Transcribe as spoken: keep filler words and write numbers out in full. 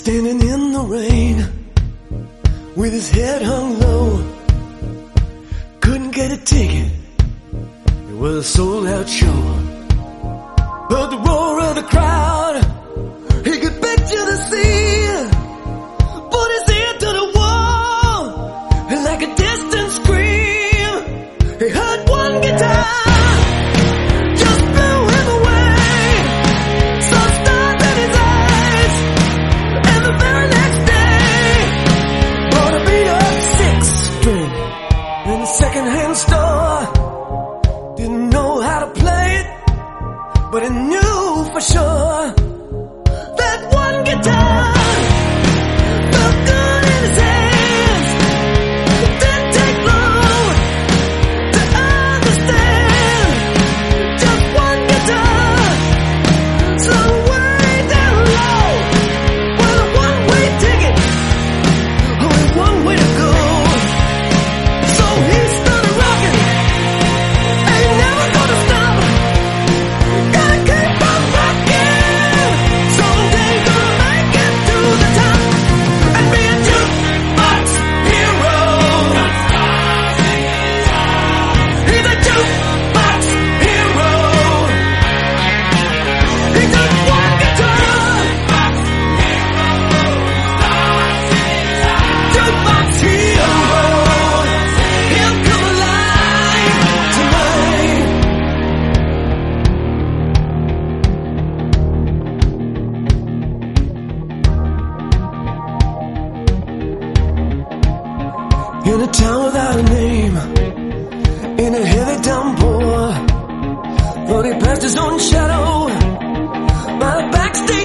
Standing in the rain with his head hung low, couldn't get a ticket, it was a sold out show. Heard the roar of the crowd, he could picture the scene, put his ear to the wall, and like a distant scream, he heard one guitar. Second-hand store, didn't know how to play it, but he knew for sure that one guitar felt good in his hands. It didn't take long to understand. Just one guitar, slung way down low, with a one-way ticket, only one way to go. So he started rocking, ain't never gonna stop, gotta keep on rocking. Someday gonna make it to the top and be a jukebox hero. He's a jukebox hero. He took one guitar, jukebox hero. He'll come alive tonight. In a town without a name, in a heavy downpour, thought he passed his own shadow by the backstage